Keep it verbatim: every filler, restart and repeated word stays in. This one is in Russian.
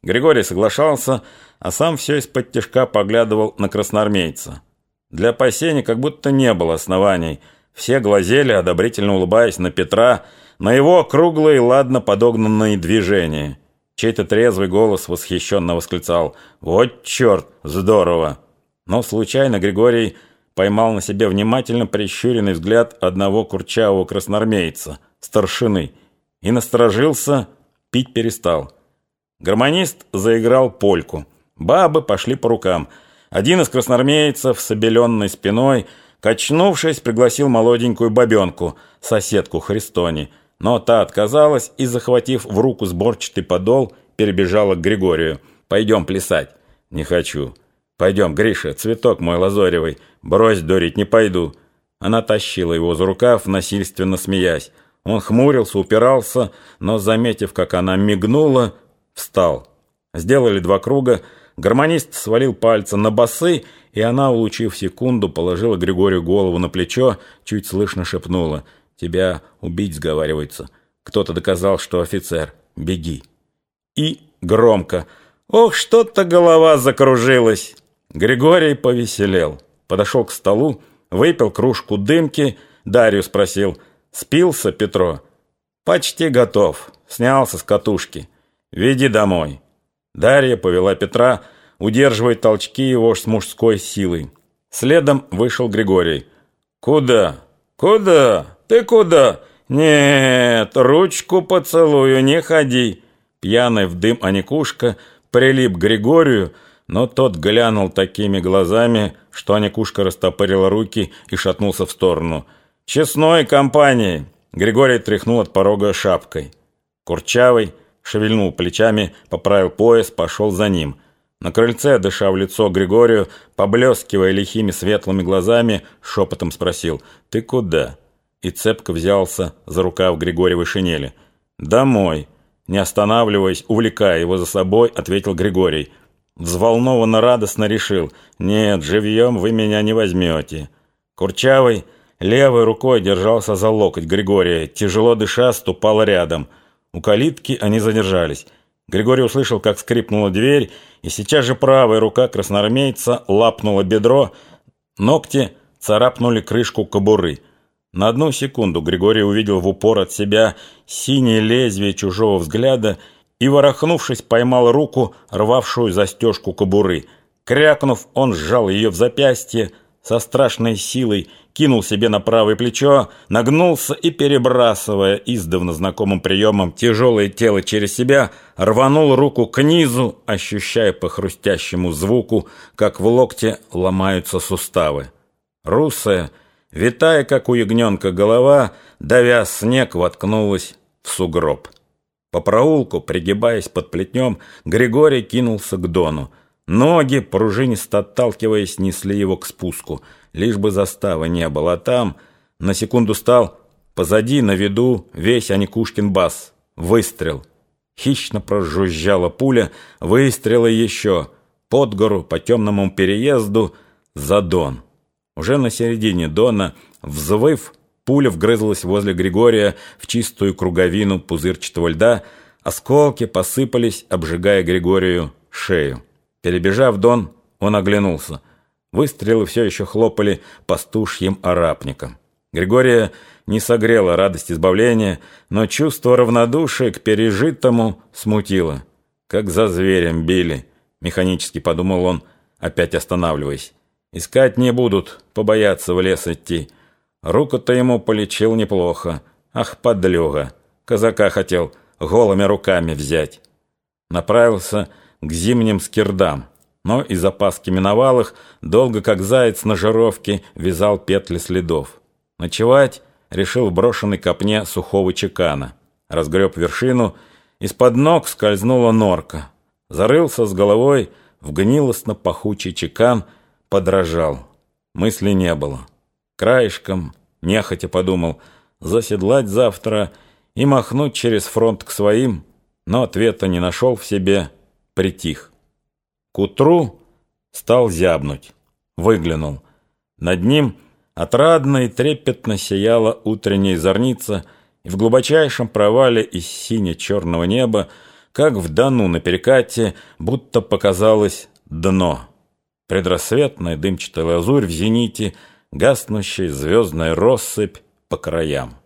Григорий соглашался, а сам все из-под тишка поглядывал на красноармейца. Для опасений как будто не было оснований. Все глазели, одобрительно улыбаясь на Петра, на его круглые, ладно подогнанные движения. Чей-то трезвый голос восхищенно восклицал: «Вот черт, здорово!» Но случайно Григорий поймал на себе внимательно прищуренный взгляд одного курчавого красноармейца, старшины, и насторожился, пить перестал. Гармонист заиграл польку. Бабы пошли по рукам. Один из красноармейцев с обеленной спиной, качнувшись, пригласил молоденькую бабенку, соседку Христони, но та отказалась и, захватив в руку сборчатый подол, перебежала к Григорию. «Пойдем плясать». «Не хочу». «Пойдем, Гриша, цветок мой лазоревый. Брось дурить, не пойду». Она тащила его за рукав, насильственно смеясь. Он хмурился, упирался, но, заметив, как она мигнула, встал. Сделали два круга. Гармонист свалил пальцы на басы, и она, улучив секунду, положила Григорию голову на плечо, чуть слышно шепнула: «Тебя убить сговаривается. Кто-то доказал, что офицер. Беги». И громко: «Ох, что-то голова закружилась». Григорий повеселел. Подошел к столу, выпил кружку дымки, Дарью спросил: «Спился, Петро?» «Почти готов. Снялся с катушки. Веди домой». Дарья повела Петра, удерживая толчки его с мужской силой. Следом вышел Григорий. «Куда? Куда? Ты куда? Нет, ручку поцелую, не ходи». Пьяный в дым Аникушка прилип к Григорию, но тот глянул такими глазами, что Аникушка растопырила руки и шатнулся в сторону. «Честной компании!» Григорий тряхнул от порога шапкой. Курчавый шевельнул плечами, поправил пояс, пошел за ним. На крыльце, дыша в лицо Григорию, поблескивая лихими светлыми глазами, шепотом спросил: «Ты куда?» И цепко взялся за рукав Григорьевой шинели. «Домой!» Не останавливаясь, увлекая его за собой, ответил Григорий. Взволнованно радостно решил: «Нет, живьем вы меня не возьмете». Курчавый левой рукой держался за локоть Григория, тяжело дыша, ступал рядом. У калитки они задержались. Григорий услышал, как скрипнула дверь, и сейчас же правая рука красноармейца лапнула бедро, ногти царапнули крышку кобуры. На одну секунду Григорий увидел в упор от себя синее лезвие чужого взгляда и, ворохнувшись, поймал руку, рвавшую застежку кобуры. Крякнув, он сжал ее в запястье, со страшной силой кинул себе на правое плечо, нагнулся и, перебрасывая издавна знакомым приемом тяжелое тело через себя, рванул руку к низу, ощущая по хрустящему звуку, как в локте ломаются суставы. Русая, витая, как у ягненка, голова, давя снег, воткнулась в сугроб. По проулку, пригибаясь под плетнем, Григорий кинулся к Дону. Ноги, пружинисто отталкиваясь, несли его к спуску. Лишь бы заставы не было, а там на секунду стал позади, на виду, весь Аникушкин бас. Выстрел. Хищно прожужжала пуля, выстрелы еще. Под гору, по темному переезду, за Дон. Уже на середине Дона, взвыв, пуля вгрызлась возле Григория в чистую круговину пузырчатого льда, осколки посыпались, обжигая Григорию шею. Перебежав Дон, он оглянулся. Выстрелы все еще хлопали пастушьим арапником. Григория не согрела радость избавления, но чувство равнодушия к пережитому смутило. «Как за зверем били», — механически подумал он, опять останавливаясь. «Искать не будут, побоятся в лес идти». Руку-то ему полечил неплохо. Ах, подлюга! Казака хотел голыми руками взять. Направился к зимним скирдам, но и запаски миновал их, долго, как заяц на жировке, вязал петли следов. Ночевать решил в брошенной копне сухого чекана. Разгреб вершину, из-под ног скользнула норка. Зарылся с головой в гнилостно-пахучий чекан, подражал. Мысли не было. Краешком, нехотя подумал, заседлать завтра и махнуть через фронт к своим, но ответа не нашел в себе, притих. К утру стал зябнуть, выглянул. Над ним отрадно и трепетно сияла утренняя зорница, и в глубочайшем провале из сине-черного неба как в Дону на перекате, будто показалось дно. Предрассветная дымчатая лазурь в зените, гаснущая звездная россыпь по краям.